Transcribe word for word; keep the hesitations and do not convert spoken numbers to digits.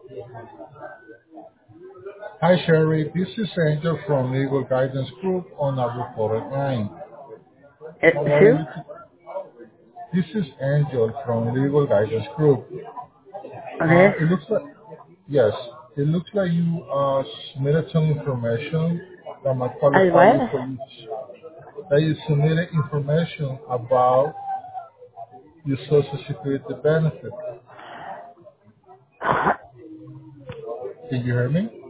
Hi, Sherry. This is Angel from Legal Guidance Group on a recorded line. Uh, Calling who? you to, this is Angel from Legal Guidance Group. Uh, Okay. it looks like, yes, it looks like you uh, submitted some information that might I qualify what? you for you, that you submitted information about your Social Security benefit. Can you hear me?